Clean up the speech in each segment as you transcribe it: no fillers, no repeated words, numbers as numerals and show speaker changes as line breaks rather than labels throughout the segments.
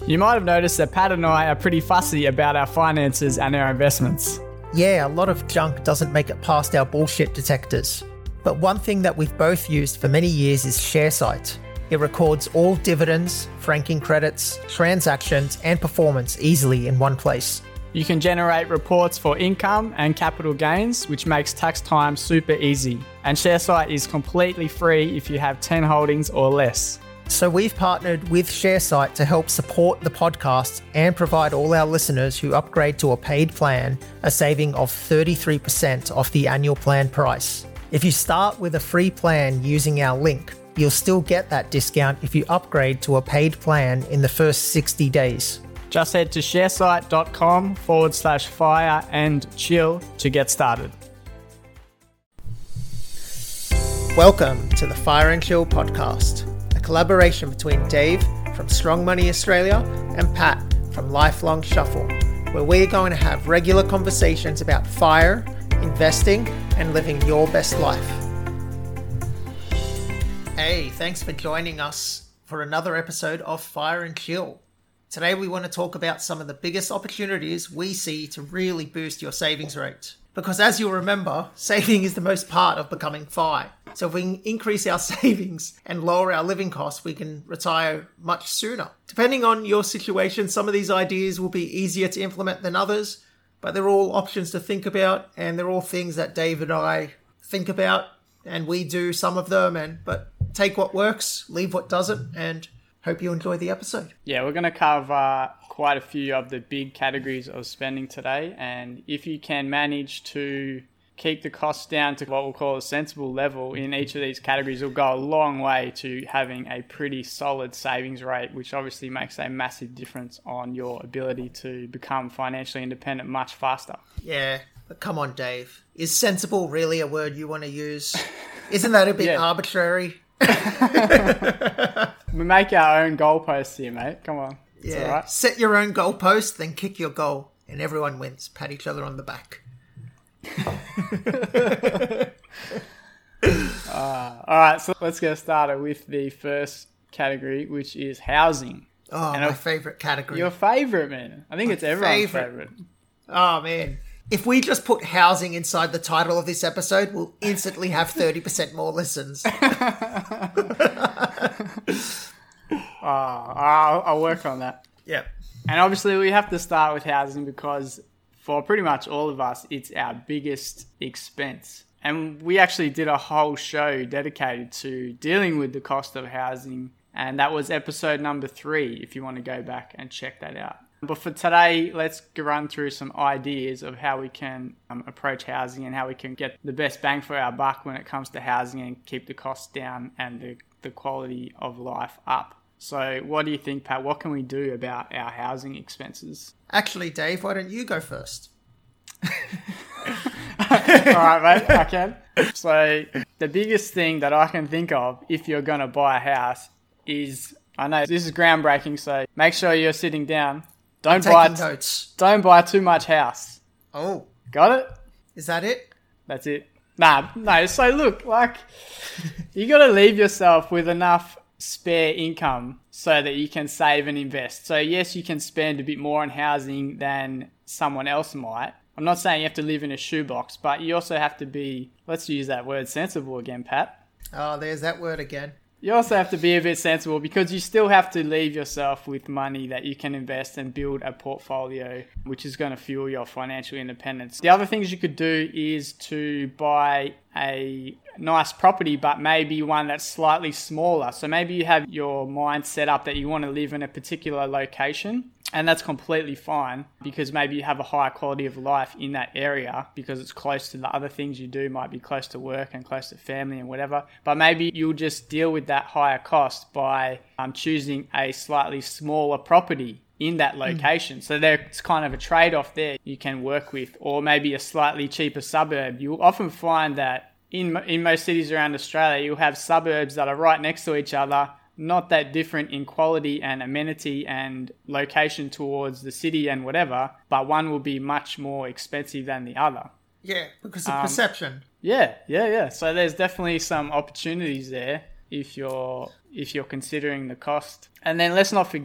You might have noticed that Pat and I are pretty fussy about our finances and our investments.
Yeah, a lot of junk doesn't make it past our bullshit detectors. But one thing that we've both used for many years is ShareSite. It records all dividends, franking credits, transactions, and performance easily in one place.
You can generate reports for income and capital gains, which makes tax time super easy. And ShareSite is completely free if you have 10 holdings or less.
So we've partnered with ShareSite to help support the podcast and provide all our listeners who upgrade to a paid plan a saving of 33% off the annual plan price. If you start with a free plan using our link, you'll still get that discount if you upgrade to a paid plan in the first 60 days.
Just head to sharesite.com/fire and chill to get started.
Welcome to the Fire and Chill podcast, a collaboration between Dave from Strong Money Australia and Pat from Lifelong Shuffle, where we're going to have regular conversations about fire, investing, and living your best life. Hey, thanks for joining us for another episode of Fire and Chill. Today we want to talk about some of the biggest opportunities we see to really boost your savings rate. Because as you'll remember, saving is the most part of becoming FI. So if we can increase our savings and lower our living costs, we can retire much sooner. Depending on your situation, some of these ideas will be easier to implement than others, but they're all options to think about, and they're all things that Dave and I think about, and we do some of them, but take what works, leave what doesn't, and hope you enjoy the episode.
Yeah, we're going to cover quite a few of the big categories of spending today. And if you can manage to keep the costs down to what we'll call a sensible level in each of these categories, it'll go a long way to having a pretty solid savings rate, which obviously makes a massive difference on your ability to become financially independent much faster.
Yeah, but come on, Dave. Is sensible really a word you want to use? Isn't that a bit arbitrary?
We make our own goalposts here, mate. Come on. It's all right.
Set your own goalpost, then kick your goal, and everyone wins. Pat each other on the back.
All right, so let's get started with the first category, which is housing.
Oh, and my favourite category.
Your favourite, man. I think it's everyone's favourite.
Oh, man. If we just put housing inside the title of this episode, we'll instantly have 30% more listens.
I'll work on that.
Yeah.
And obviously we have to start with housing because for pretty much all of us, it's our biggest expense. And we actually did a whole show dedicated to dealing with the cost of housing. And that was episode number 3, if you want to go back and check that out. But for today, let's run through some ideas of how we can approach housing and how we can get the best bang for our buck when it comes to housing and keep the costs down and the quality of life up. So what do you think, Pat? What can we do about our housing expenses?
Actually, Dave, why don't you go first?
All right, mate, I can. So the biggest thing that I can think of if you're going to buy a house is, I know this is groundbreaking, so make sure you're sitting down. Don't buy too much house.
Oh.
Got it?
Is that it?
That's it. No. So look, you got to leave yourself with enough spare income so that you can save and invest. So yes, you can spend a bit more on housing than someone else might. I'm not saying you have to live in a shoebox, but you also have to be, let's use that word, sensible again, Pat.
Oh, there's that word again.
You also have to be a bit sensible because you still have to leave yourself with money that you can invest and build a portfolio which is going to fuel your financial independence. The other things you could do is to buy a nice property, but maybe one that's slightly smaller. So maybe you have your mind set up that you want to live in a particular location. And that's completely fine because maybe you have a higher quality of life in that area because it's close to the other things you do, might be close to work and close to family and whatever. But maybe you'll just deal with that higher cost by choosing a slightly smaller property in that location. So there's kind of a trade-off there you can work with, or maybe a slightly cheaper suburb. You'll often find that in most cities around Australia, you'll have suburbs that are right next to each other, not that different in quality and amenity and location towards the city and whatever, but one will be much more expensive than the other.
Yeah, because of perception.
Yeah. So there's definitely some opportunities there if you're considering the cost. And then let's not forget,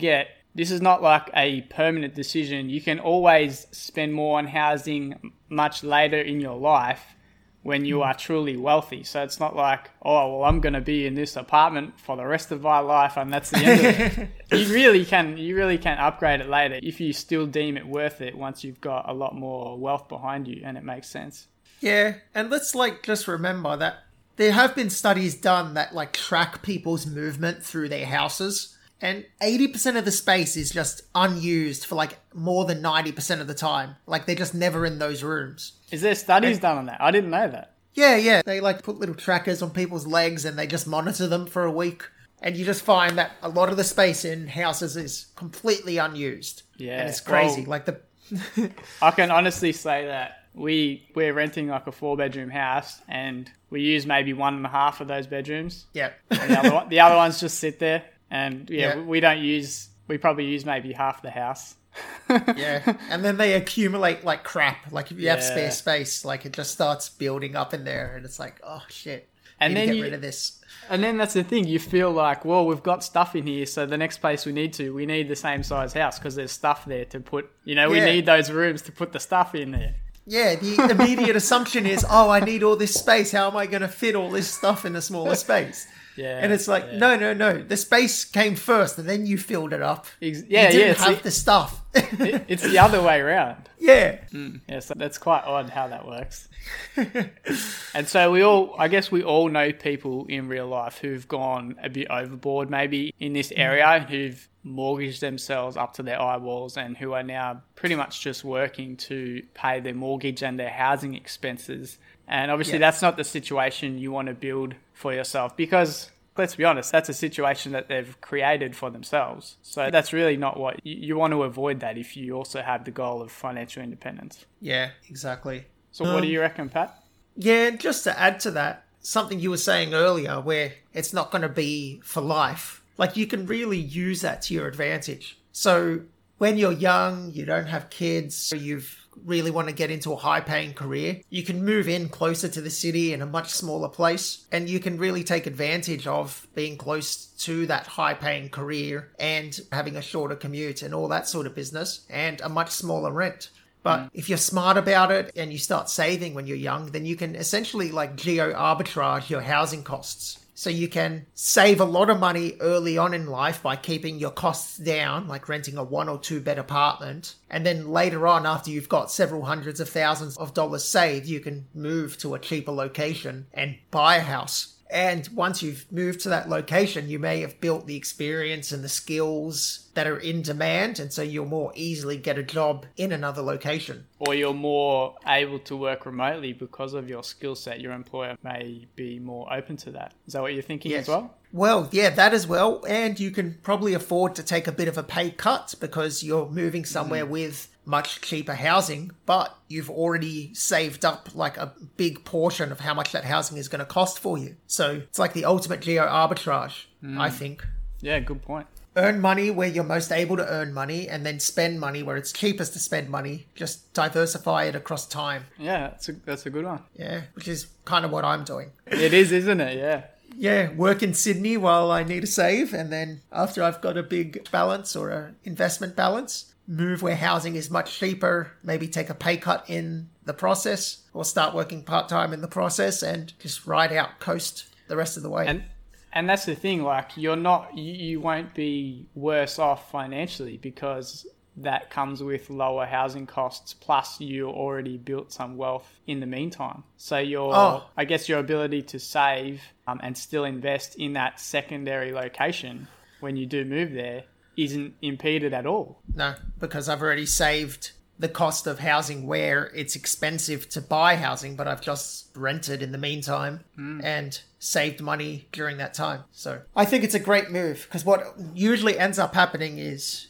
this is not like a permanent decision. You can always spend more on housing much later in your life when you are truly wealthy. So it's not like, oh, well, I'm going to be in this apartment for the rest of my life and that's the end of it. You really can upgrade it later if you still deem it worth it once you've got a lot more wealth behind you and it makes sense.
Yeah, and let's just remember that there have been studies done that track people's movement through their houses, and 80% of the space is just unused for more than 90% of the time. They're just never in those rooms.
Is there studies done on that? I didn't know that.
Yeah. They put little trackers on people's legs and they just monitor them for a week. And you just find that a lot of the space in houses is completely unused.
Yeah.
And it's crazy.
Well, I can honestly say that we're renting a 4-bedroom house and we use maybe 1.5 of those bedrooms.
Yeah.
And the other ones just sit there. And we probably use maybe half the house.
Yeah. And then they accumulate crap. If you have spare space, it just starts building up in there and it's oh shit.
And then
get rid of this.
And then that's the thing. You feel well, we've got stuff in here. So the next place we need the same size house because there's stuff there to put, we need those rooms to put the stuff in there.
Yeah, the immediate assumption is, I need all this space. How am I going to fit all this stuff in a smaller space?
Yeah,
and it's no. The space came first, and then you filled it up.
You didn't
have the stuff.
It's the other way around.
Yeah.
Yeah, so that's quite odd how that works. And so I guess we all know people in real life who've gone a bit overboard maybe in this area, who've mortgaged themselves up to their eyeballs and who are now pretty much just working to pay their mortgage and their housing expenses. And obviously that's not the situation you want to build for yourself because, let's be honest, that's a situation that they've created for themselves. So that's really not what you want to avoid that if you also have the goal of financial independence.
Yeah, exactly.
So what do you reckon, Pat?
Yeah, and just to add to that, something you were saying earlier where it's not going to be for life. You can really use that to your advantage. So when you're young, you don't have kids, you really want to get into a high-paying career, you can move in closer to the city in a much smaller place, and you can really take advantage of being close to that high-paying career and having a shorter commute and all that sort of business, and a much smaller rent. But if you're smart about it and you start saving when you're young, then you can essentially geo arbitrage your housing costs. So you can save a lot of money early on in life by keeping your costs down, like renting a 1 or 2 bed apartment. And then later on, after you've got several hundreds of thousands of dollars saved, you can move to a cheaper location and buy a house. And once you've moved to that location, you may have built the experience and the skills that are in demand. And so you'll more easily get a job in another location.
Or you're more able to work remotely because of your skill set. Your employer may be more open to that. Is that what you're thinking as well?
Well, yeah, that as well. And you can probably afford to take a bit of a pay cut because you're moving somewhere with much cheaper housing, but you've already saved up a big portion of how much that housing is going to cost for you. So it's the ultimate geo arbitrage, I think.
Yeah, good point.
Earn money where you're most able to earn money and then spend money where it's cheapest to spend money. Just diversify it across time.
Yeah, that's a good one.
Yeah, which is kind of what I'm doing.
It is, isn't it? Yeah.
Yeah, work in Sydney while I need to save, and then after I've got a big balance or an investment balance, move where housing is much cheaper, maybe take a pay cut in the process or start working part-time in the process and just ride out, coast the rest of the way.
And that's the thing, you won't be worse off financially because that comes with lower housing costs, plus you already built some wealth in the meantime. So I guess your ability to save and still invest in that secondary location when you do move there isn't impeded at all.
No, because I've already saved the cost of housing where it's expensive to buy housing, but I've just rented in the meantime and saved money during that time. So I think it's a great move because what usually ends up happening is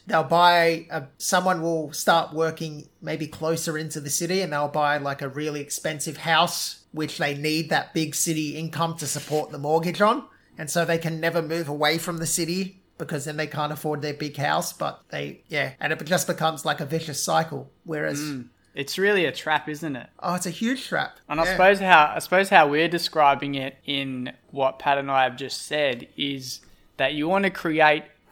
someone will start working maybe closer into the city and they'll buy a really expensive house, which they need that big city income to support the mortgage on. And so they can never move away from the city because then they can't afford their big house, and it just becomes a vicious cycle. Whereas
it's really a trap, isn't it?
Oh, it's a huge trap.
And I suppose how we're describing it in what Pat and I have just said is that you want to create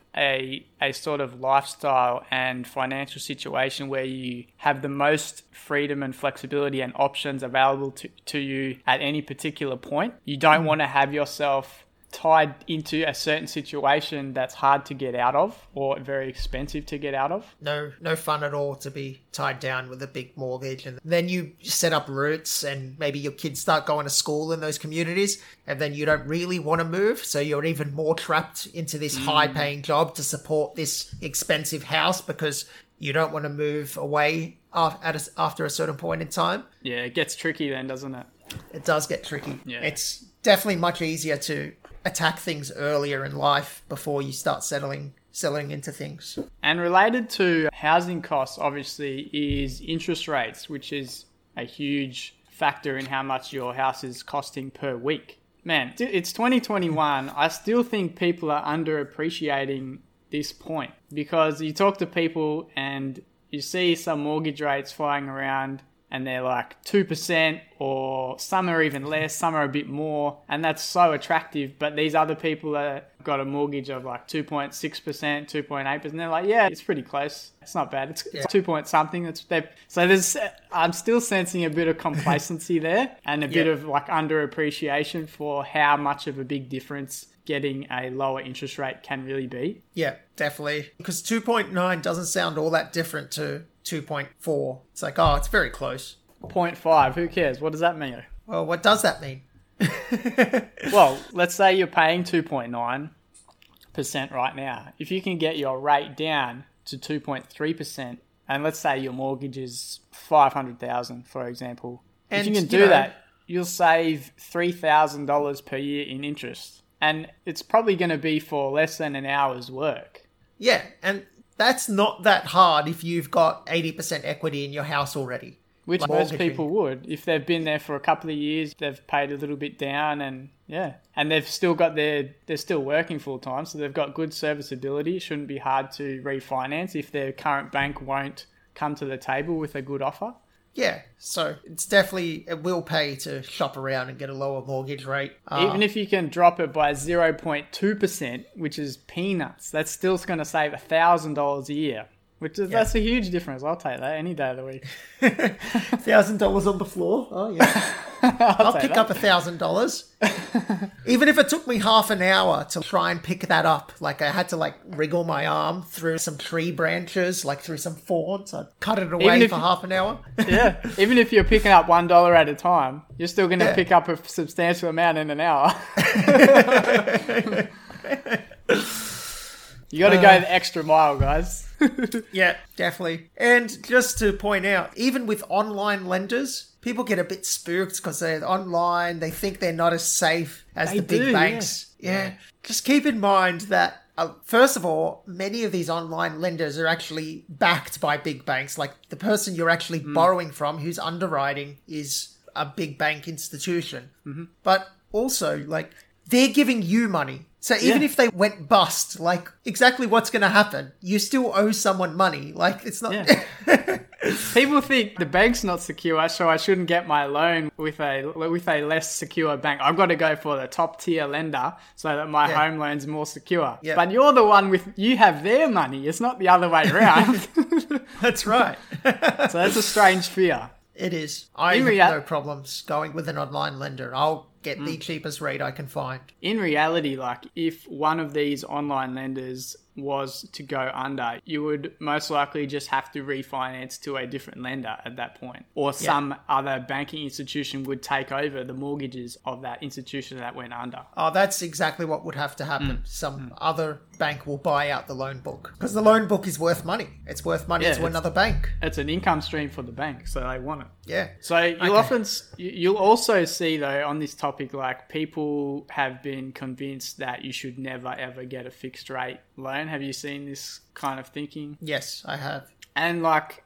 a sort of lifestyle and financial situation where you have the most freedom and flexibility and options available to you at any particular point. You don't want to have yourself tied into a certain situation that's hard to get out of or very expensive to get out of.
No fun at all to be tied down with a big mortgage. And then you set up roots and maybe your kids start going to school in those communities and then you don't really want to move. So you're even more trapped into this high paying job to support this expensive house because you don't want to move away after a certain point in time.
Yeah, it gets tricky then, doesn't it?
It does get tricky.
Yeah.
It's definitely much easier to attack things earlier in life before you start settling into things.
And related to housing costs, obviously, is interest rates, which is a huge factor in how much your house is costing per week. Man, it's 2021. I still think people are underappreciating this point because you talk to people and you see some mortgage rates flying around and they're like 2% or some are even less, some are a bit more. And that's so attractive. But these other people have got a mortgage of like 2.6%, 2.8%. And they're like, yeah, it's pretty close. It's not bad. It's 2 point something. I'm still sensing a bit of complacency there and a bit of like underappreciation for how much of a big difference getting a lower interest rate can really be.
Yeah, definitely. Because 2.9 doesn't sound all that different to 2.4. It's like, oh, it's very close.
0.5, who cares? What does that mean?
Well, what does that mean?
Well, let's say you're paying 2.9% right now. If you can get your rate down to 2.3%, and let's say your mortgage is $500,000, for example, if you can do that, you'll save $3,000 per year in interest. And it's probably going to be for less than an hour's work.
Yeah, and that's not that hard if you've got 80% equity in your house already.
Which most people would. If they've been there for a couple of years, they've paid a little bit down and they've still got they're still working full time. So they've got good serviceability. It shouldn't be hard to refinance if their current bank won't come to the table with a good offer.
Yeah, so it will pay to shop around and get a lower mortgage rate.
Even if you can drop it by 0.2%, which is peanuts, that's still going to save $1,000 a year. That's a huge difference. I'll take that any day of the week.
$1,000 on the floor. Oh yeah, I'll pick up $1,000. Even if it took me half an hour to try and pick that up, like I had to wriggle my arm through some tree branches, like through some thorns. I'd cut it away for half an hour. Yeah,
even if you're picking up $1 at a time, you're still going to pick up a substantial amount in an hour. You got to go the extra mile, guys.
Yeah, definitely. And just to point out, even with online lenders, people get a bit spooked because they're online. They think they're not as safe as the big banks. Yeah. Just keep in mind that, first of all, many of these online lenders are actually backed by big banks. Like the person you're actually borrowing from who's underwriting is a big bank institution. Mm-hmm. But also, they're giving you money. So even if they went bust, exactly what's going to happen? You still owe someone money. It's not... Yeah.
People think the bank's not secure, so I shouldn't get my loan with a less secure bank. I've got to go for the top tier lender so that my home loan's more secure. Yep. But you're the one you have their money. It's not the other way around.
That's right.
So that's a strange fear.
It is. I have no problems going with an online lender. I'll get the cheapest rate I can find.
In reality, if one of these online lenders was to go under, you would most likely just have to refinance to a different lender at that point. Or some other banking institution would take over the mortgages of that institution that went under.
Oh, that's exactly what would have to happen. Some other bank will buy out the loan book. Because the loan book is worth money. It's worth money to another bank.
It's an income stream for the bank, so they want it.
Yeah.
So you'll also see, though, on this topic, people have been convinced that you should never, ever get a fixed rate loan. Have you seen this kind of thinking?
Yes, I have.
And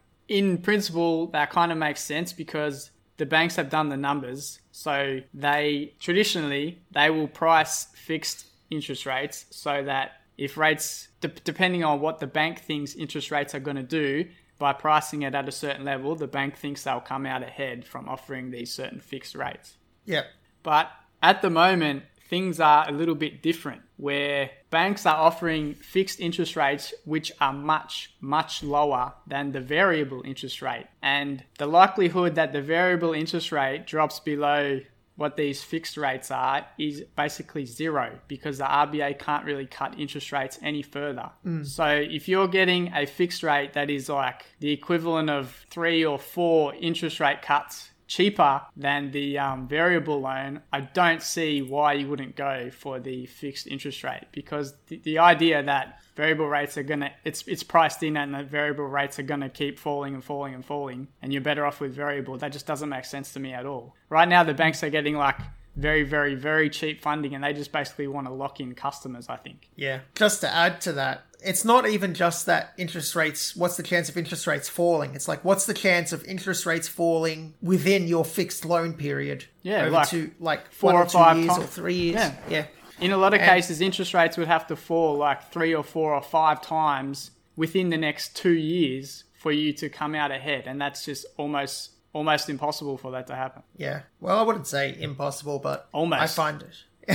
in principle, that kind of makes sense because the banks have done the numbers. So traditionally, they will price fixed interest rates so that if rates, depending on what the bank thinks interest rates are going to do, by pricing it at a certain level, the bank thinks they'll come out ahead from offering these certain fixed rates.
Yeah.
But at the moment, things are a little bit different, where banks are offering fixed interest rates which are much, much lower than the variable interest rate. And the likelihood that the variable interest rate drops below what these fixed rates are is basically zero, because the RBA can't really cut interest rates any further. So if you're getting a fixed rate that is like the equivalent of 3 or 4 interest rate cuts cheaper than the variable loan, I don't see why you wouldn't go for the fixed interest rate, because the idea that variable rates are gonna, it's priced in and the variable rates are gonna keep falling and falling and falling and you're better off with variable, that just doesn't make sense to me at all. Right now the banks are getting like very, very, very cheap funding, and they just basically want to lock in customers, I think.
Yeah. Just to add to that, it's not even just that interest rates, what's the chance of interest rates falling? It's like, what's the chance of interest rates falling within your fixed loan period?
Yeah,
over
like
4
or 5
years
times.
or 3 years. Yeah.
In a lot of cases, interest rates would have to fall like 3 or 4 or 5 times within the next 2 years for you to come out ahead. And that's just almost impossible for that to happen.
Yeah. Well, I wouldn't say impossible, but
almost.
I find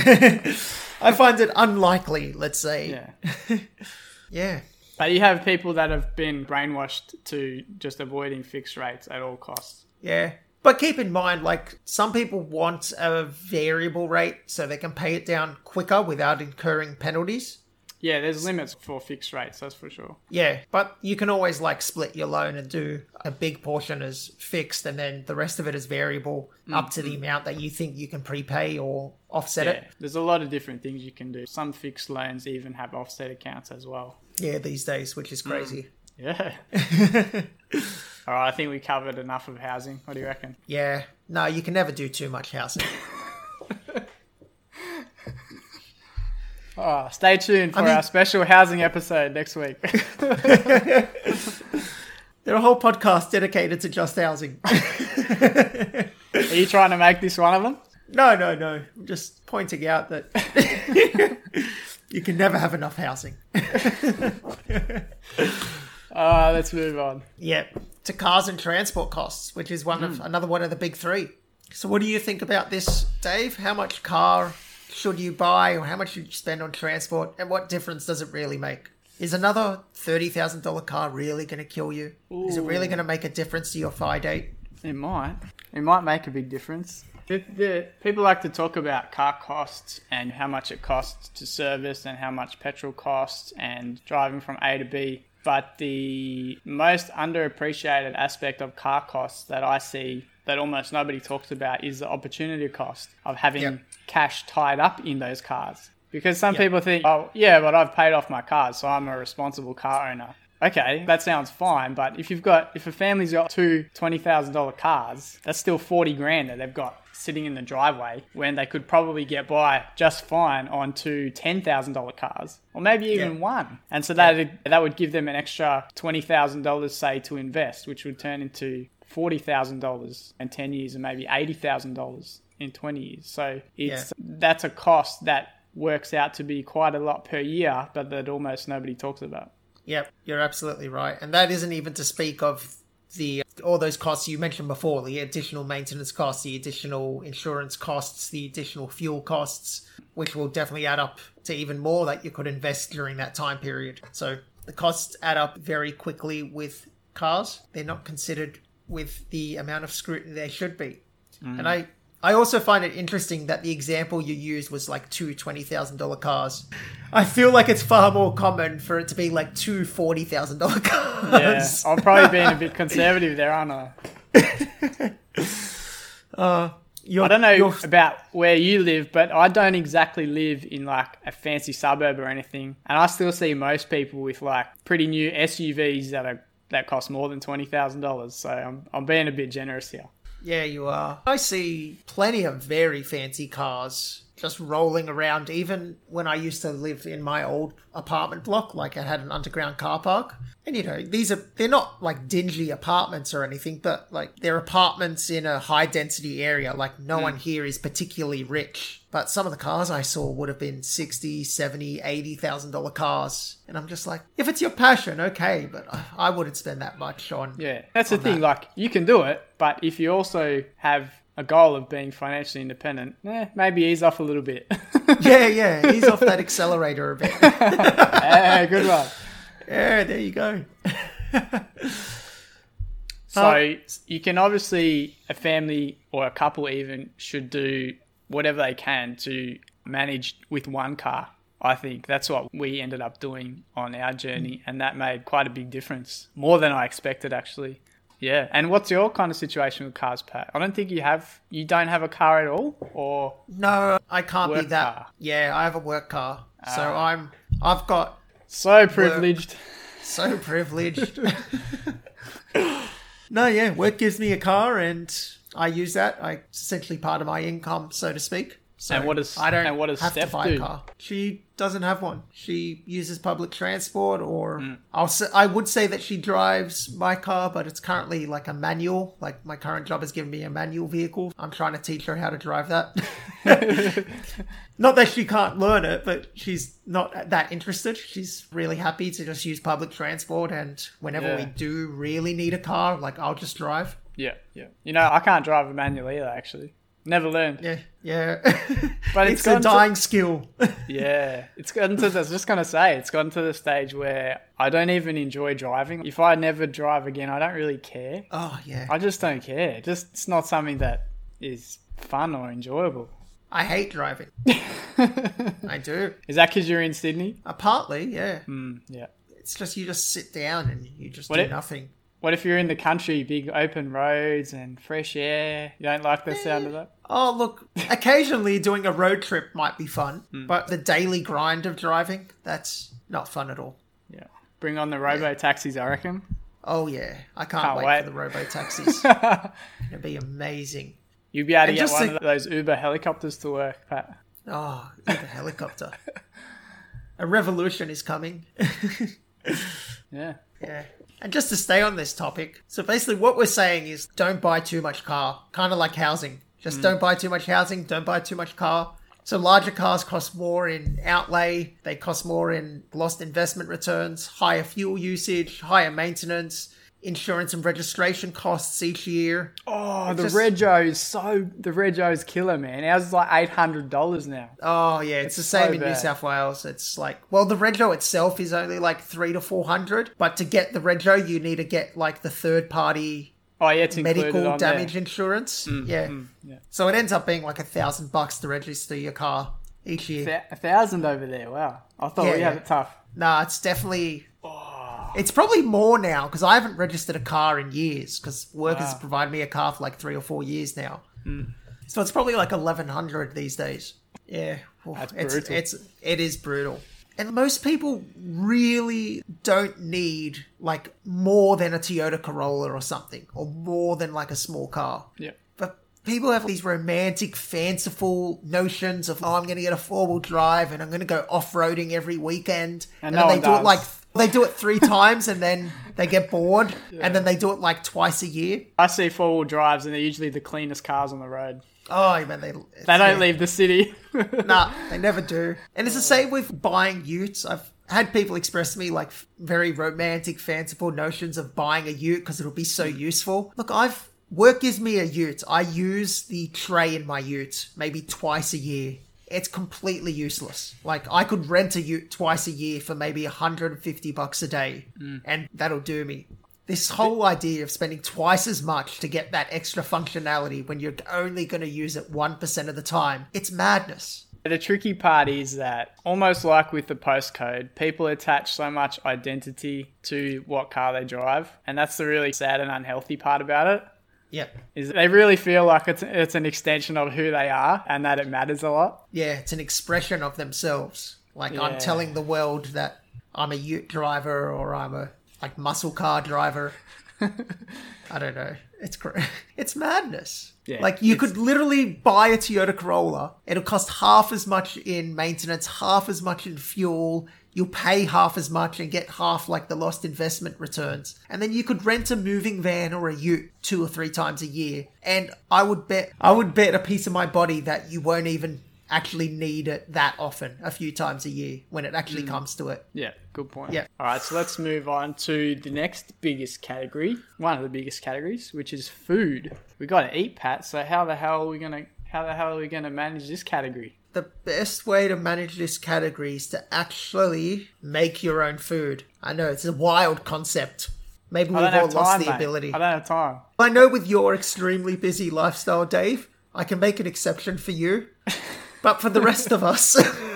it unlikely, let's say.
Yeah.
Yeah.
But you have people that have been brainwashed to just avoiding fixed rates at all costs.
Yeah. But keep in mind, like, some people want a variable rate so they can pay it down quicker without incurring penalties.
Yeah, there's limits for fixed rates, that's for sure.
Yeah, but you can always, like, split your loan and do a big portion as fixed and then the rest of it is variable up to the amount that you think you can prepay or offset it.
There's a lot of different things you can do. Some fixed loans even have offset accounts as well.
Yeah, these days, which is crazy.
Yeah. All right, I think we covered enough of housing. What do you reckon?
Yeah. No, you can never do too much housing.
Oh, stay tuned for our special housing episode next week.
There are a whole podcast dedicated to just housing.
Are you trying to make this one of them?
No. I'm just pointing out that you can never have enough housing.
Let's move on.
Yeah, to cars and transport costs, which is another one of the big three. So what do you think about this, Dave? How much car should you buy, or how much should you spend on transport, and what difference does it really make? Is another $30,000 car really going to kill you? Ooh. Is it really going to make a difference to your FI date?
It might. It might make a big difference. People like to talk about car costs and how much it costs to service and how much petrol costs and driving from A to B. But the most underappreciated aspect of car costs that I see that almost nobody talks about is the opportunity cost of having cash tied up in those cars. Because some people think, oh, yeah, but I've paid off my cars, so I'm a responsible car owner. Okay, that sounds fine, but if a family's got two $20,000 cars, that's still $40,000 that they've got sitting in the driveway when they could probably get by just fine on two $10,000 cars, or maybe even one. And so that would give them an extra $20,000, say, to invest, which would turn into $40,000 in 10 years and maybe $80,000 in 20 years. So that's a cost that works out to be quite a lot per year, but that almost nobody talks about.
Yep, you're absolutely right. And that isn't even to speak of all those costs you mentioned before, the additional maintenance costs, the additional insurance costs, the additional fuel costs, which will definitely add up to even more that you could invest during that time period. So the costs add up very quickly with cars. They're not considered with the amount of scrutiny they should be. And I also find it interesting that the example you used was like two $20,000 cars. I feel like it's far more common for it to be like two $40,000 cars.
Yeah, I'm probably being a bit conservative there, aren't I? I don't know about where you live, but I don't exactly live in like a fancy suburb or anything. And I still see most people with like pretty new SUVs that cost more than $20,000. So I'm being a bit generous here.
Yeah, you are. I see plenty of very fancy cars just rolling around, even when I used to live in my old apartment block, like I had an underground car park. And, you know, they're not like dingy apartments or anything, but like they're apartments in a high density area. Like no one here is particularly rich. But some of the cars I saw would have been $60,000, $70,000, $80,000 cars. And I'm just like, if it's your passion, okay, but I wouldn't spend that much on.
Yeah, that's the thing. Like, you can do it, but if you also have a goal of being financially independent, maybe ease off a little bit.
Yeah, ease off that accelerator a bit.
Yeah, good one.
Yeah, there you go.
So you can obviously, a family or a couple even should do whatever they can to manage with one car. I think that's what we ended up doing on our journey, and that made quite a big difference. More than I expected, actually. Yeah. And what's your kind of situation with cars, Pat? I don't think you don't have a car at all, or
No, I can't be
work
that.
car?
Yeah, I have a work car. So I've got
So privileged.
so privileged. No, yeah, work gives me a car and I use that. It's essentially part of my income, so to speak. So
And what does-
I don't
and what does
have to
Steph
buy
do?
a car. She doesn't have one. She uses public transport, or
Hmm.
I would say that she drives my car, but it's currently like a manual. Like my current job has given me a manual vehicle. I'm trying to teach her how to drive that. Not that she can't learn it, but she's not that interested. She's really happy to just use public transport, and whenever
Yeah.
we do really need a car, like I'll just drive.
Yeah. You know, I can't drive a manual either, actually. Never learned.
Yeah.
But
it's
it's
a
gone to-
dying skill.
Yeah, it's gotten to. I was just gonna say, it's gotten to the stage where I don't even enjoy driving. If I never drive again, I don't really care.
Oh yeah.
I just don't care. It's not something that is fun or enjoyable.
I hate driving. I do.
Is that because you're in Sydney?
Partly, yeah.
Yeah.
It's just you just sit down and you just
What
do
it-
nothing.
What if you're in the country, big open roads and fresh air? You don't like the sound of that?
Oh, look, occasionally doing a road trip might be fun, but the daily grind of driving, that's not fun at all.
Yeah. Bring on the robo taxis, I reckon.
Oh, yeah. I can't
Can't
wait
wait.
for the robo-taxis. It'll be amazing.
You'll be able to
And
get
just
one
think-
of those Uber helicopters to work, Pat.
Oh, the helicopter. A revolution is coming.
Yeah.
Yeah. And just to stay on this topic, so basically what we're saying is don't buy too much car. Kind of like housing. Just don't buy too much housing, don't buy too much car. So larger cars cost more in outlay, they cost more in lost investment returns, higher fuel usage, higher maintenance, insurance and registration costs each year.
Oh, the
just-
Rego's killer, man. Ours is like $800 now.
Oh yeah, it's the same
so
in New
bad.
South Wales. It's like, well, the Rego itself is only like $300 to $400, but to get the Rego, you need to get like the third party
Oh, yeah, it's included
medical
on
damage
there.
insurance. Yeah.
Yeah.
So it ends up being like $1,000 to register your car each year.
1,000 over there. Wow. I thought
Yeah,
we had
yeah.
it tough.
Nah, it's definitely. It's probably more now because I haven't registered a car in years because work has
Wow.
provided me a car for like 3 or 4 years now. So it's probably like 1,100 these days. Yeah, Oof,
That's
it's
brutal.
it is brutal. And most people really don't need like more than a Toyota Corolla or something, or more than like a small car.
Yeah.
But people have these romantic, fanciful notions of, oh, I'm going to get a 4-wheel drive and I'm going to go off-roading every weekend.
And
then
no
they
one
do it
does.
like, they do it 3 times and then they get bored and then they do it like twice a year.
I see 4-wheel drives and they're usually the cleanest cars on the road.
Oh, man,
They don't leave the city.
Nah, they never do. And it's the same with buying utes. I've had people express to me like very romantic, fanciful notions of buying a ute because it'll be so useful. Look, work gives me a ute. I use the tray in my ute maybe twice a year. It's completely useless. Like I could rent a ute twice a year for maybe $150 a day, and that'll do me. This whole idea of spending twice as much to get that extra functionality when you're only going to use it 1% of the time, it's madness.
The tricky part is that, almost like with the postcode, people attach so much identity to what car they drive. And that's the really sad and unhealthy part about it.
Yeah.
Is they really feel like it's an extension of who they are and that it matters a lot.
Yeah, it's an expression of themselves. Like
Yeah.
I'm telling the world that I'm a ute driver or I'm a like muscle car driver. I don't know. It's madness.
Yeah,
like you could literally buy a Toyota Corolla. It'll cost half as much in maintenance, half as much in fuel. You'll pay half as much and get half like the lost investment returns. And then you could rent a moving van or a ute 2 or 3 times a year. And I would bet a piece of my body that you won't even actually need it that often, a few times a year, when it actually comes to it.
Yeah, good point.
Yeah.
All right, so let's move on to the next biggest category, one of the biggest categories, which is food. We got to eat, Pat. So how the hell are we gonna manage this category?
The best way to manage this category is to actually make your own food. I know, it's a wild concept. Maybe we've all lost the ability.
I don't have time.
I know with your extremely busy lifestyle, Dave, I can make an exception for you. But for the rest of us,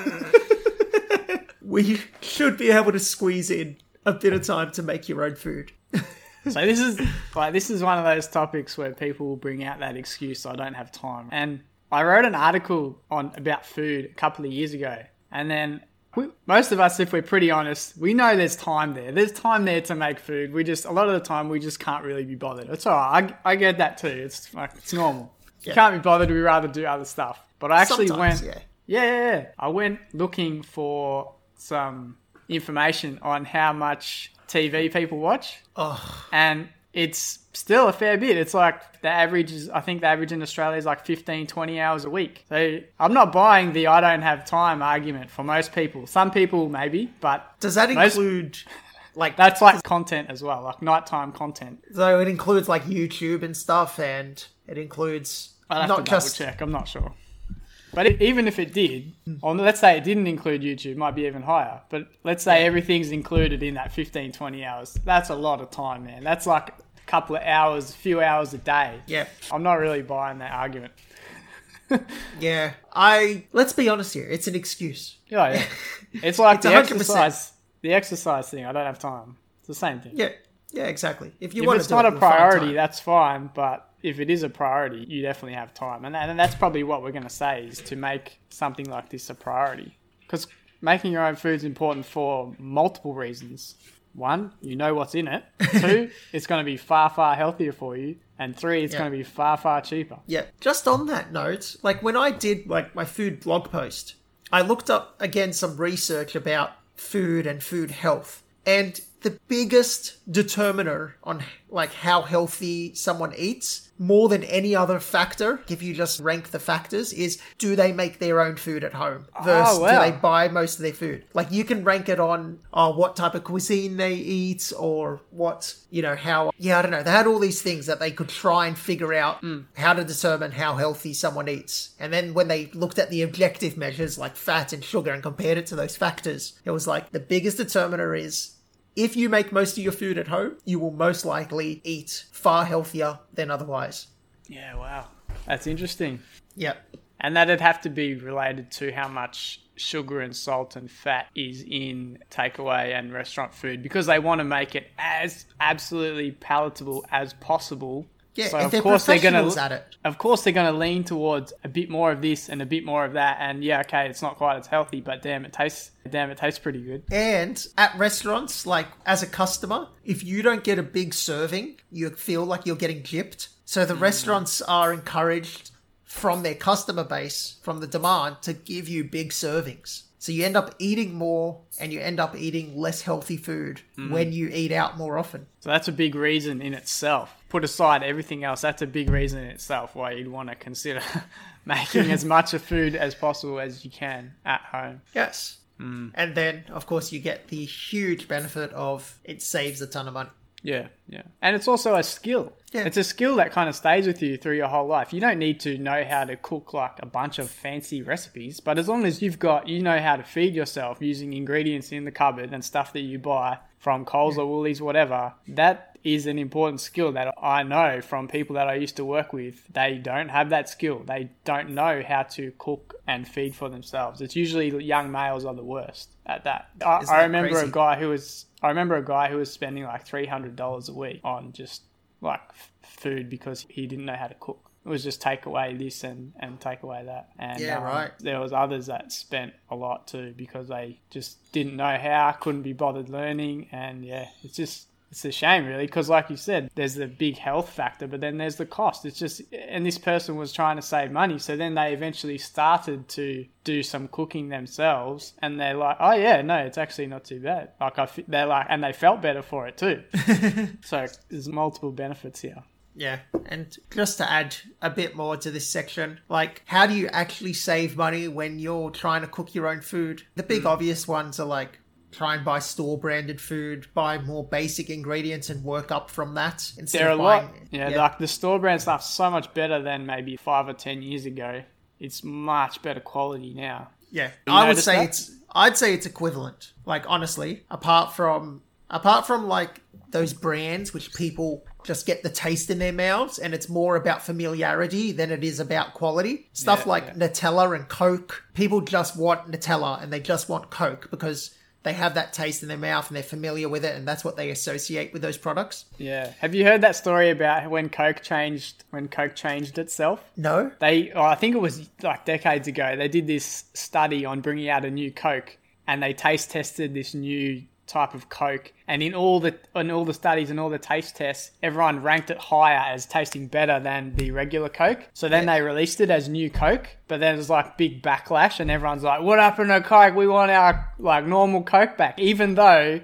we should be able to squeeze in a bit of time to make your own food.
So this is one of those topics where people will bring out that excuse, I don't have time. And I wrote an article about food a couple of years ago, and then most of us, if we're pretty honest, we know there's time there. There's time there to make food. A lot of the time, we just can't really be bothered. It's all right. I get that too. It's normal. Yeah. You can't be bothered. We rather do other stuff. But I actually I went looking for some information on how much TV people watch.
Oh.
And it's still a fair bit. It's like I think the average in Australia is like 15, 20 hours a week. So I'm not buying the I don't have time argument for most people. Some people maybe, but...
Does that include...
that's like content as well, like nighttime content.
So it includes like YouTube and stuff, and it includes...
I'd have to double check, I'm not sure. But even if it did, or let's say it didn't include YouTube, it might be even higher. But let's say everything's included in that 15, 20 hours. That's a lot of time, man. That's like a couple of hours, a few hours a day.
Yeah.
I'm not really buying that argument.
Yeah. Let's be honest here. It's an excuse.
Yeah. It's like
it's
the
100%.
exercise thing. I don't have time. It's the same thing.
Yeah. Yeah, exactly. If
it's not a priority, that's fine. But if it is a priority, you definitely have time. And that's probably what we're going to say, is to make something like this a priority. Because making your own food is important for multiple reasons. One, you know what's in it. Two, it's going to be far, far healthier for you. And three, it's going to be far, far cheaper.
Yeah. Just on that note, like when I did like my food blog post, I looked up again some research about food and food health. And the biggest determiner on like how healthy someone eats, more than any other factor, if you just rank the factors, is do they make their own food at home versus do they buy most of their food? Like you can rank it on what type of cuisine they eat, or what, how, I don't know. They had all these things that they could try and figure out how to determine how healthy someone eats. And then when they looked at the objective measures like fat and sugar and compared it to those factors, it was like the biggest determiner is, if you make most of your food at home, you will most likely eat far healthier than otherwise.
Yeah, wow. That's interesting.
Yeah.
And that'd have to be related to how much sugar and salt and fat is in takeaway and restaurant food, because they want to make it as absolutely palatable as possible.
Yeah,
so
if they're professionals at it.
Of course, they're going to lean towards a bit more of this and a bit more of that. And yeah, okay, it's not quite as healthy, but damn, it tastes pretty good.
And at restaurants, like as a customer, if you don't get a big serving, you feel like you're getting gypped. So the restaurants are encouraged from their customer base, from the demand, to give you big servings. So you end up eating more and you end up eating less healthy food when you eat out more often.
So that's a big reason in itself. Put aside everything else, that's a big reason in itself why you'd want to consider making as much of food as possible as you can at home.
Yes. And then, of course, you get the huge benefit of it saves a ton of money.
Yeah. And it's also a skill. Yeah. It's a skill that kind of stays with you through your whole life. You don't need to know how to cook like a bunch of fancy recipes, but as long as you know how to feed yourself using ingredients in the cupboard and stuff that you buy from Coles or Woolies, whatever, that is an important skill that I know from people that I used to work with. They don't have that skill. They don't know how to cook and feed for themselves. It's usually young males are the worst at that. I remember a guy who was spending like $300 a week on just like food because he didn't know how to cook. It was just take away this and take away that. And
right.
There was others that spent a lot too because they just didn't know how, couldn't be bothered learning. And yeah, it's a shame really, because like you said, there's the big health factor, but then there's the cost. And this person was trying to save money. So then they eventually started to do some cooking themselves, and they're like, oh yeah, no, it's actually not too bad. And they felt better for it too. So there's multiple benefits here.
Yeah. And just to add a bit more to this section, like, how do you actually save money when you're trying to cook your own food? The big obvious ones are like, try and buy store branded food, buy more basic ingredients and work up from that.
There are a lot. Yeah, like the store brand stuff's so much better than maybe 5 or 10 years ago. It's much better quality now.
Yeah. I'd say it's equivalent. Like, honestly, apart from like those brands which people just get the taste in their mouths and it's more about familiarity than it is about quality. Stuff like Nutella and Coke, people just want Nutella and they just want Coke because they have that taste in their mouth and they're familiar with it and that's what they associate with those products.
Yeah. Have you heard that story about when Coke changed itself?
No.
I think it was like decades ago, they did this study on bringing out a new Coke and they taste tested this new type of Coke, and in all the studies and all the taste tests, everyone ranked it higher as tasting better than the regular Coke. So then they released it as new Coke, but then there's like big backlash and everyone's like, what happened to Coke? We want our like normal Coke back, even though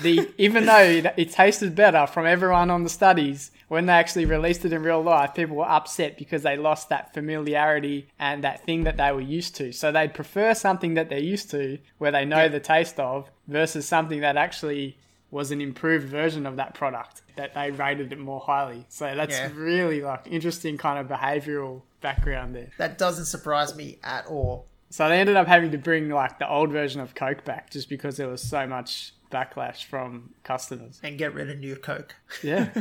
it tasted better from everyone on the studies. When they actually released it in real life, people were upset because they lost that familiarity and that thing that they were used to. So they'd prefer something that they're used to, where they know the taste of, versus something that actually was an improved version of that product, that they rated it more highly. So that's really like interesting kind of behavioral background there.
That doesn't surprise me at all.
So they ended up having to bring like the old version of Coke back just because there was so much backlash from customers.
And get rid of new Coke.
Yeah.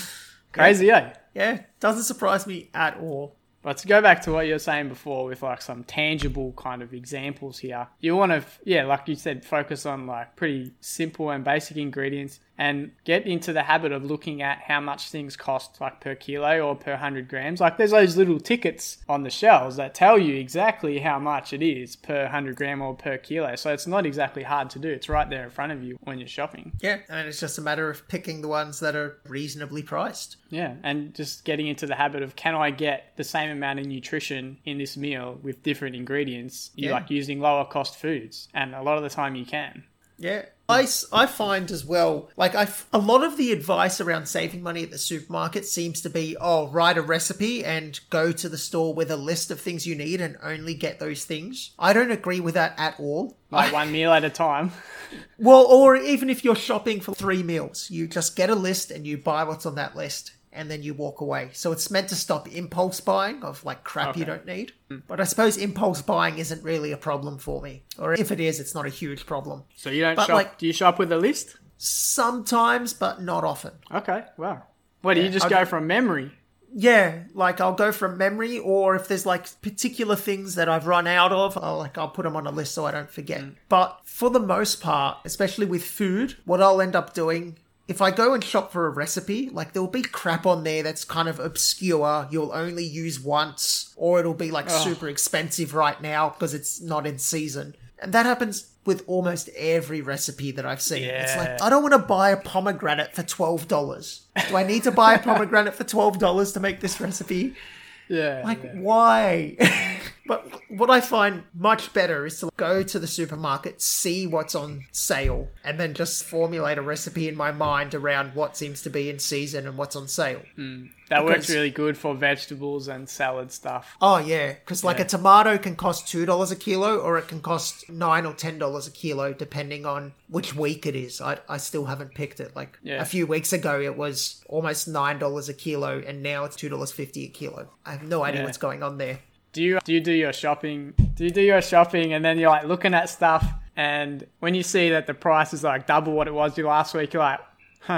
Crazy, eh?
Yeah, doesn't surprise me at all.
But to go back to what you were saying before with like some tangible kind of examples here, you want to, like you said, focus on like pretty simple and basic ingredients and get into the habit of looking at how much things cost like per kilo or per 100 grams. Like there's those little tickets on the shelves that tell you exactly how much it is per 100 gram or per kilo. So it's not exactly hard to do. It's right there in front of you when you're shopping.
Yeah, and it's just a matter of picking the ones that are reasonably priced.
Yeah, and just getting into the habit of, can I get the same amount of nutrition in this meal with different ingredients? You like using lower cost foods, and a lot of the time you can.
Yeah. I find as well, like a lot of the advice around saving money at the supermarket seems to be, write a recipe and go to the store with a list of things you need and only get those things. I don't agree with that at all.
Like one meal at a time.
Well, or even if you're shopping for 3 meals, you just get a list and you buy what's on that list. And then you walk away. So it's meant to stop impulse buying of like crap you don't need. But I suppose impulse buying isn't really a problem for me. Or if it is, it's not a huge problem.
So you don't shop, do you shop with a list?
Sometimes, but not often.
Okay, wow. What, do you just go from memory?
Yeah, like I'll go from memory, or if there's like particular things that I've run out of, I'll put them on a list so I don't forget. But for the most part, especially with food, what I'll end up doing, if I go and shop for a recipe, like there'll be crap on there that's kind of obscure, you'll only use once, or it'll be like super expensive right now because it's not in season. And that happens with almost every recipe that I've seen.
Yeah.
It's like, I don't want to buy a pomegranate for $12. Do I need to buy a pomegranate for $12 to make this recipe?
Yeah.
Why? But what I find much better is to go to the supermarket, see what's on sale, and then just formulate a recipe in my mind around what seems to be in season and what's on sale.
That works really good for vegetables and salad stuff.
Oh, yeah. Because a tomato can cost $2 a kilo, or it can cost $9 or $10 a kilo, depending on which week it is. I still haven't picked it. A few weeks ago, it was almost $9 a kilo, and now it's $2.50 a kilo. I have no idea what's going on there.
Do you do your shopping? Do you do your shopping and then you're like looking at stuff, and when you see that the price is like double what it was last week, you're like,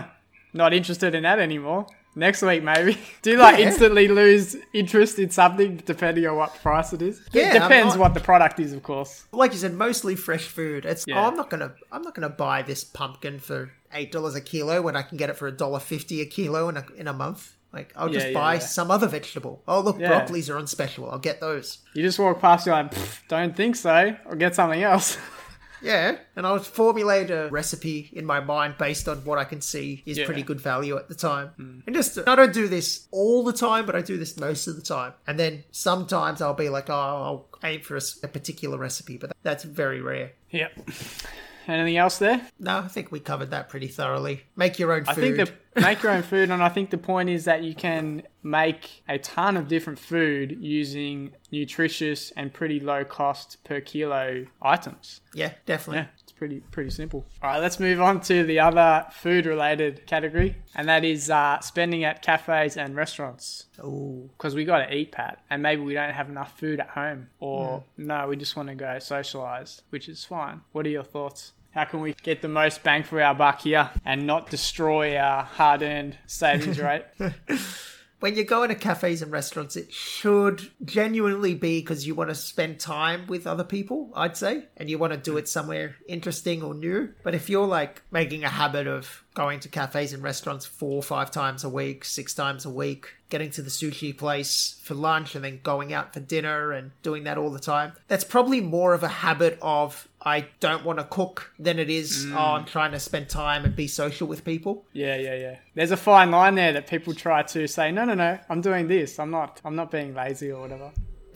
not interested in that anymore. Next week, maybe. Do you instantly lose interest in something depending on what price it is?
Yeah,
it depends what the product is, of course.
Like you said, mostly fresh food. It's I'm not gonna buy this pumpkin for $8 a kilo when I can get it for $1.50 a kilo in a month. I'll just buy some other vegetable. Oh, look, broccolis are on special. I'll get those.
You just walk past, you're like, don't think so. I'll get something else.
Yeah, and I'll formulate a recipe in my mind based on what I can see is pretty good value at the time. And I don't do this all the time, but I do this most of the time. And then sometimes I'll be like, I'll aim for a particular recipe, but that's very rare.
Yep. Anything else there?
No, I think we covered that pretty thoroughly. Make your own food.
I think make your own food, and I think the point is that you can make a ton of different food using nutritious and pretty low cost per kilo items.
Yeah, definitely.
Yeah, it's pretty simple. All right, let's move on to the other food related category, and that is spending at cafes and restaurants.
Oh,
Because we got to eat, Pat, and maybe we don't have enough food at home, or no, we just want to go socialise, which is fine. What are your thoughts? How can we get the most bang for our buck here and not destroy our hard-earned savings rate?
when you go into cafes and restaurants, it should genuinely be because you want to spend time with other people, I'd say, and you want to do it somewhere interesting or new. But if you're like making a habit of going to cafes and restaurants 4 or 5 times a week, 6 times a week, getting to the sushi place for lunch and then going out for dinner and doing that all the time, that's probably more of a habit of I don't want to cook than it is I'm trying to spend time and be social with people.
Yeah. There's a fine line there that people try to say, no, I'm doing this. I'm not being lazy or whatever.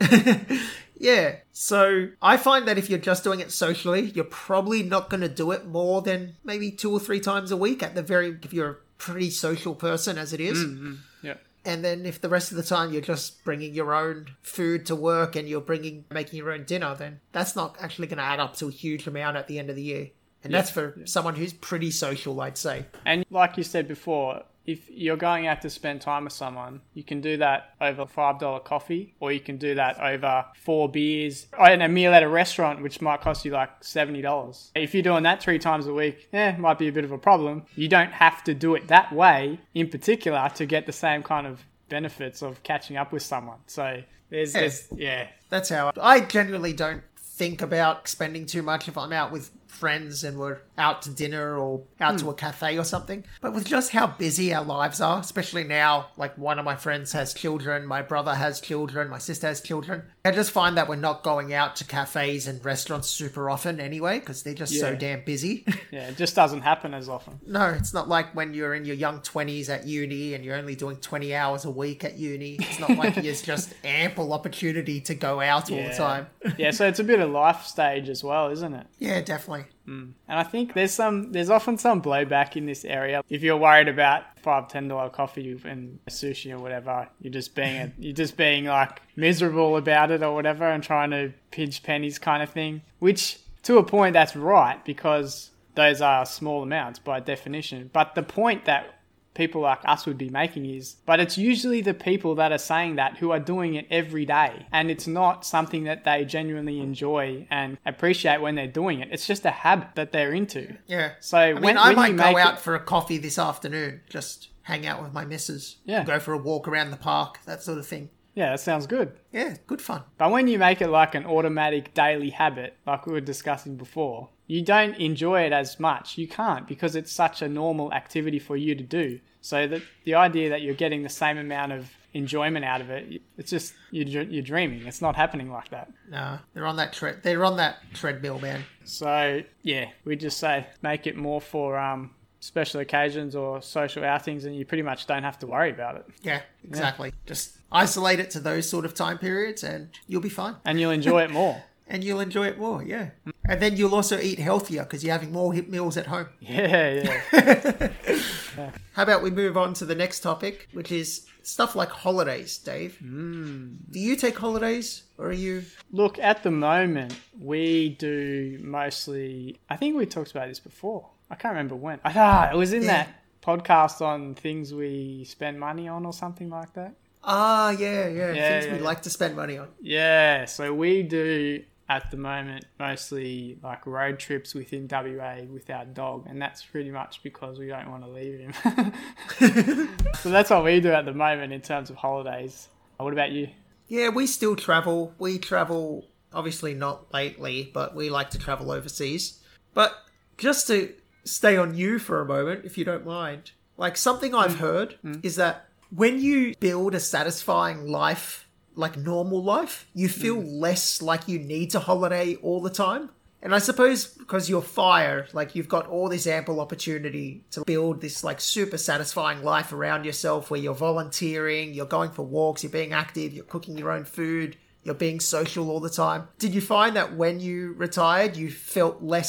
Yeah. So I find that if you're just doing it socially, you're probably not going to do it more than maybe 2 or 3 times a week if you're a pretty social person as it is.
Yeah.
And then if the rest of the time you're just bringing your own food to work and you're making your own dinner, then that's not actually going to add up to a huge amount at the end of the year. And that's for someone who's pretty social, I'd say.
And like you said before, if you're going out to spend time with someone, you can do that over $5 coffee, or you can do that over 4 beers and a meal at a restaurant, which might cost you like $70. If you're doing that 3 times a week, it might be a bit of a problem. You don't have to do it that way in particular to get the same kind of benefits of catching up with someone. So there's
That's how I genuinely don't think about spending too much if I'm out with friends and we're out to dinner or out to a cafe or something. But with just how busy our lives are, especially now, like one of my friends has children, my brother has children, my sister has children, I just find that we're not going out to cafes and restaurants super often anyway because they're just so damn busy.
Yeah, it just doesn't happen as often.
No, it's not like when you're in your young 20s at uni and you're only doing 20 hours a week at uni. It's not like there's just ample opportunity to go out all the time.
Yeah, so it's a bit of life stage as well, isn't it?
Yeah, definitely.
And I think there's often some blowback in this area. If you're worried about $5-10 coffee and sushi or whatever, you're just being like miserable about it or whatever and trying to pinch pennies kind of thing. Which to a point that's right because those are small amounts by definition. But the point that people like us would be making but it's usually the people that are saying that who are doing it every day, and it's not something that they genuinely enjoy and appreciate when they're doing it. It's just a habit that they're into.
Yeah.
So
I might go out for a coffee this afternoon, just hang out with my missus, go for a walk around the park, that sort of thing.
Yeah, that sounds good.
Yeah, good fun.
But when you make it like an automatic daily habit, like we were discussing before, you don't enjoy it as much. You can't, because it's such a normal activity for you to do. So the idea that you're getting the same amount of enjoyment out of it, it's just you're dreaming. It's not happening like that.
No, they're on that treadmill, man.
So yeah, we just say make it more for special occasions or social outings, and you pretty much don't have to worry about it.
Yeah, exactly. Just isolate it to those sort of time periods and you'll be fine.
And you'll enjoy it more.
And you'll enjoy it more, yeah. And then you'll also eat healthier because you're having more meals at home.
Yeah.
How about we move on to the next topic, which is stuff like holidays, Dave. Do you take holidays or are you...
Look, at the moment, we do mostly... I think we talked about this before. I can't remember when. It was in that podcast on things we spend money on or something like that.
Yeah. Things we like to spend money on.
Yeah, so we do... at the moment, mostly like road trips within WA with our dog, and that's pretty much because we don't want to leave him. So that's what we do at the moment in terms of holidays. What about you?
Yeah, we still travel. We travel, obviously not lately, but we like to travel overseas. But just to stay on you for a moment, if you don't mind, like something I've heard is that when you build a satisfying life, like normal life, you feel less like you need to holiday all the time. And I suppose because you're fire, like you've got all this ample opportunity to build this like super satisfying life around yourself where you're volunteering, you're going for walks, you're being active, you're cooking your own food, you're being social all the time. Did you find that when you retired, you felt less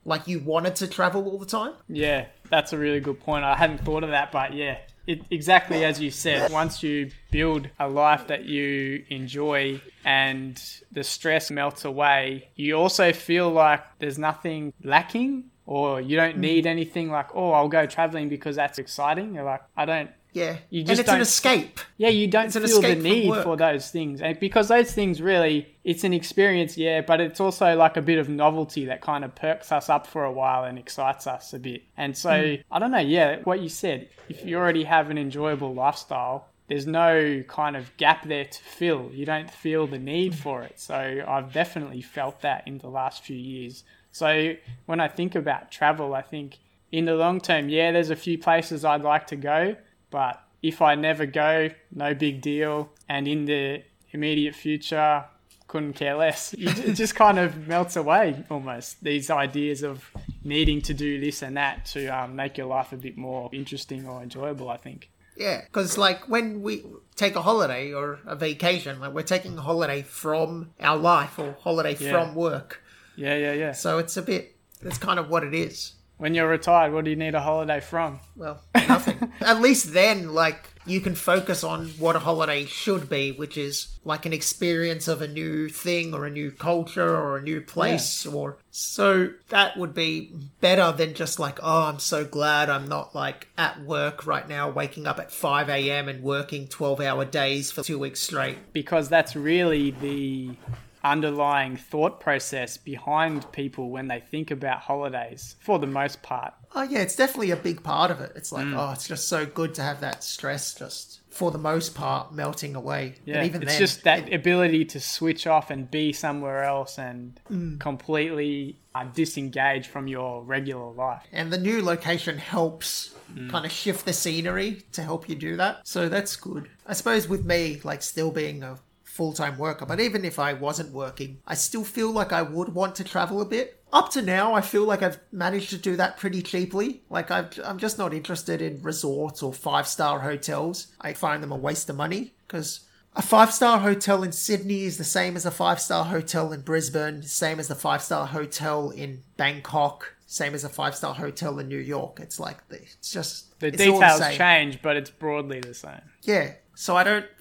like you wanted to travel all the time?
Yeah, that's a really good point. I hadn't thought of that, but yeah, exactly as you said, once you build a life that you enjoy and the stress melts away, you also feel like there's nothing lacking, or you don't need anything like, oh, I'll go traveling because that's exciting. You're like, I don't.
Yeah,
You
and
just
it's an
don't-
escape.
Yeah, you don't
It's an
feel the
escape from
need
work.
for those things. And because those things really, it's an experience, yeah, but it's also like a bit of novelty that kind of perks us up for a while and excites us a bit. And so, I don't know, yeah, what you said, if you already have an enjoyable lifestyle, there's no kind of gap there to fill. You don't feel the need for it. So I've definitely felt that in the last few years. So when I think about travel, I think in the long term, yeah, there's a few places I'd like to go, but if I never go, no big deal. And in the immediate future, couldn't care less. It just kind of melts away almost, these ideas of needing to do this and that to make your life a bit more interesting or enjoyable, I think.
Yeah, because like when we take a holiday or a vacation, like we're taking a holiday from our life or holiday from work.
Yeah.
So it's kind of what it is.
When you're retired, what do you need a holiday from?
Well, nothing. At least then, like, you can focus on what a holiday should be, which is like an experience of a new thing or a new culture or a new place. Or so that would be better than just like, oh, I'm so glad I'm not like at work right now, waking up at 5 a.m. and working 12-hour days for 2 weeks straight.
Because that's really the underlying thought process behind people when they think about holidays, for the most part.
Oh, yeah, it's definitely a big part of it. It's like, oh, it's just so good to have that stress just, for the most part, melting away.
Yeah,
And even
it's
then,
just that ability to switch off and be somewhere else and completely disengage from your regular life.
And the new location helps kind of shift the scenery to help you do that. So that's good. I suppose with me, like still being a full-time worker, but even if I wasn't working, I still feel like I would want to travel a bit. Up to now, I feel like I've managed to do that pretty cheaply. Like I'm just not interested in resorts or 5-star hotels. I find them a waste of money because a 5-star hotel in Sydney is the same as a 5-star hotel in Brisbane, same as the 5-star hotel in Bangkok, same as a 5-star hotel in New York. It's like, it's just...
The
it's all
details
same.
change, but it's broadly the same.
Yeah, so I don't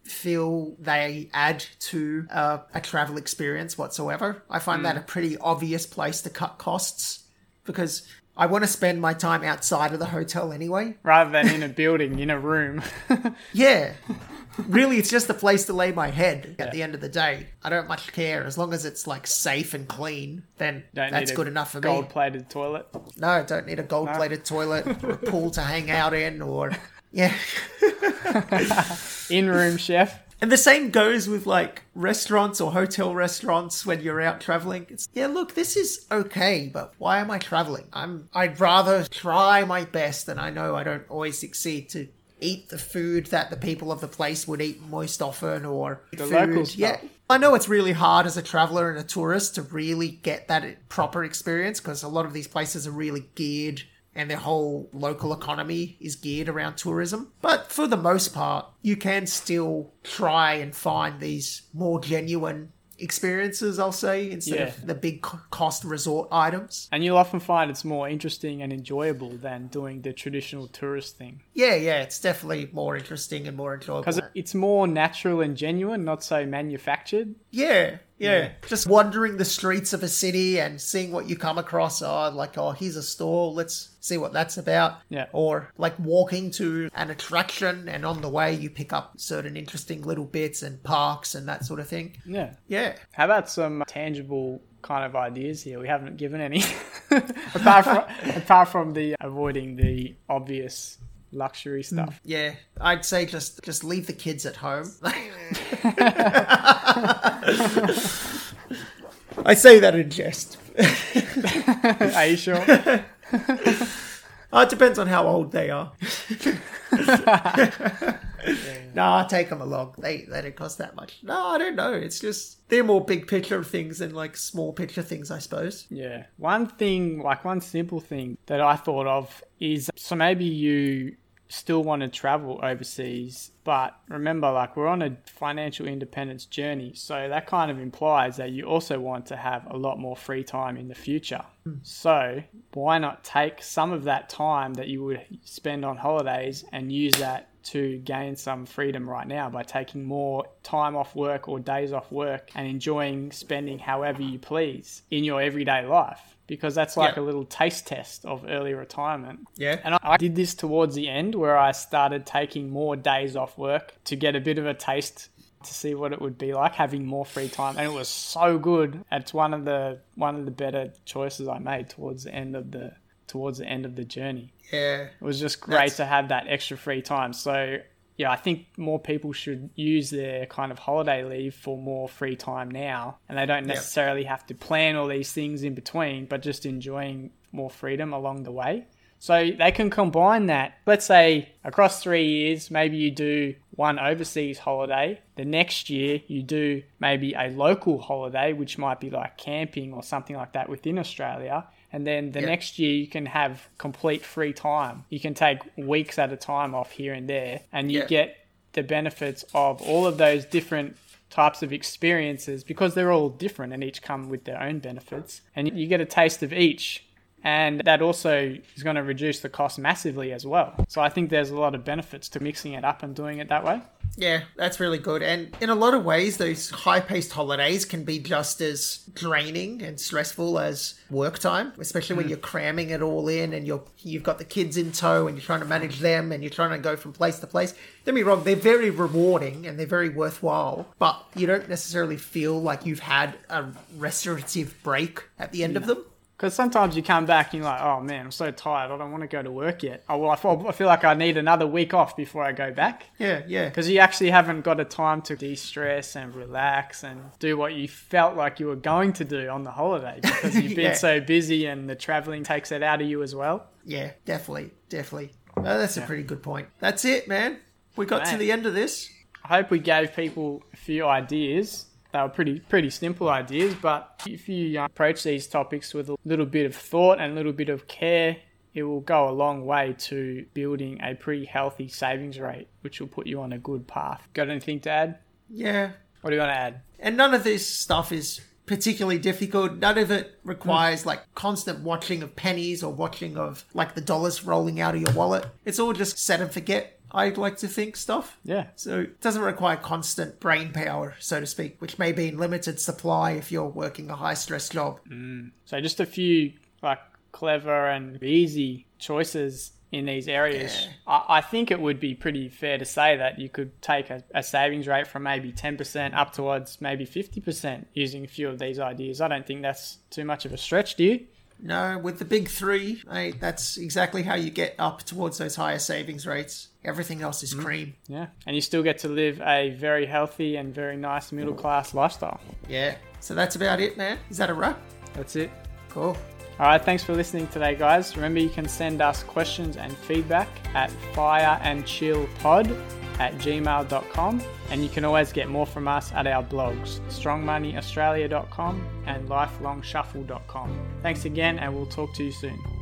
feel they add to a travel experience whatsoever. I find that a pretty obvious place to cut costs because I want to spend my time outside of the hotel anyway.
Rather than in a building, in a room.
Yeah. Really, it's just a place to lay my head at the end of the day. I don't much care. As long as it's like safe and clean, then
Don't
that's
need a
good enough for me.
gold-plated toilet.
No, I don't need a gold-plated toilet or a pool to hang out in or... Yeah.
In-room chef.
And the same goes with like restaurants or hotel restaurants when you're out traveling. It's, yeah, look, this is okay, but why am I traveling? I'd rather try my best, and I know I don't always succeed, to eat the food that the people of the place would eat most often, or
The
food.
local stuff.
Yeah. I know it's really hard as a traveler and a tourist to really get that proper experience because a lot of these places are really geared and their whole local economy is geared around tourism. But for the most part, you can still try and find these more genuine experiences, I'll say, instead of the big cost resort items.
And you'll often find it's more interesting and enjoyable than doing the traditional tourist thing.
Yeah, it's definitely more interesting and more enjoyable.
Because it's more natural and genuine, not so manufactured.
Yeah. Just wandering the streets of a city and seeing what you come across. Oh, here's a store. Let's see what that's about.
Yeah.
Or like walking to an attraction and on the way you pick up certain interesting little bits and parks and that sort of thing.
Yeah.
Yeah.
How about some tangible kind of ideas here? We haven't given any. apart from the avoiding the obvious luxury stuff.
Yeah. I'd say just leave the kids at home. I say that in jest.
Are you sure?
It depends on how old they are. Nah, take them along. They don't cost that much. No, I don't know. It's just they're more big picture things than like small picture things, I suppose.
Yeah. One simple thing that I thought of is, so maybe you still want to travel overseas, but remember, like, we're on a financial independence journey, so that kind of implies that you also want to have a lot more free time in the future. So why not take some of that time that you would spend on holidays and use that to gain some freedom right now by taking more time off work or days off work and enjoying spending however you please in your everyday life? Because that's like a little taste test of early retirement.
Yeah.
And I did this towards the end where I started taking more days off work to get a bit of a taste to see what it would be like having more free time. And it was so good. It's one of the better choices I made towards the end of the journey.
Yeah.
It was just great to have that extra free time. So yeah, I think more people should use their kind of holiday leave for more free time now. And they don't necessarily have to plan all these things in between, but just enjoying more freedom along the way. So they can combine that. Let's say across 3 years, maybe you do one overseas holiday. The next year you do maybe a local holiday, which might be like camping or something like that within Australia. And then the next year you can have complete free time. You can take weeks at a time off here and there, and you get the benefits of all of those different types of experiences because they're all different and each come with their own benefits. And you get a taste of each. And that also is going to reduce the cost massively as well. So I think there's a lot of benefits to mixing it up and doing it that way.
Yeah, that's really good. And in a lot of ways, those high-paced holidays can be just as draining and stressful as work time, especially when you're cramming it all in and you've got the kids in tow and you're trying to manage them and you're trying to go from place to place. Don't be wrong, they're very rewarding and they're very worthwhile, but you don't necessarily feel like you've had a restorative break at the end of them.
Because sometimes you come back and you're like, oh man, I'm so tired. I don't want to go to work yet. Oh, well, I feel like I need another week off before I go back.
Yeah.
Because you actually haven't got a time to de-stress and relax and do what you felt like you were going to do on the holiday because you've been so busy and the traveling takes it out of you as well.
Yeah, definitely. No, that's a pretty good point. That's it, man. We got to the end of this.
I hope we gave people a few ideas. They were pretty simple ideas, but if you approach these topics with a little bit of thought and a little bit of care, it will go a long way to building a pretty healthy savings rate, which will put you on a good path. Got anything to add?
Yeah.
What do you want to add?
And none of this stuff is particularly difficult. None of it requires like constant watching of pennies or watching of like the dollars rolling out of your wallet. It's all just set and forget, I'd like to think, stuff.
Yeah.
So it doesn't require constant brain power, so to speak, which may be in limited supply if you're working a high-stress job.
So just a few like clever and easy choices in these areas. Yeah. I think it would be pretty fair to say that you could take a savings rate from maybe 10% up towards maybe 50% using a few of these ideas. I don't think that's too much of a stretch, do you?
No, with the big three, that's exactly how you get up towards those higher savings rates. Everything else is cream.
Yeah, and you still get to live a very healthy and very nice middle-class lifestyle.
Yeah, so that's about it, man. Is that a wrap?
That's it.
Cool.
All right, thanks for listening today, guys. Remember, you can send us questions and feedback at fireandchillpod@gmail.com, and you can always get more from us at our blogs, strongmoneyaustralia.com and lifelongshuffle.com. Thanks again, and we'll talk to you soon.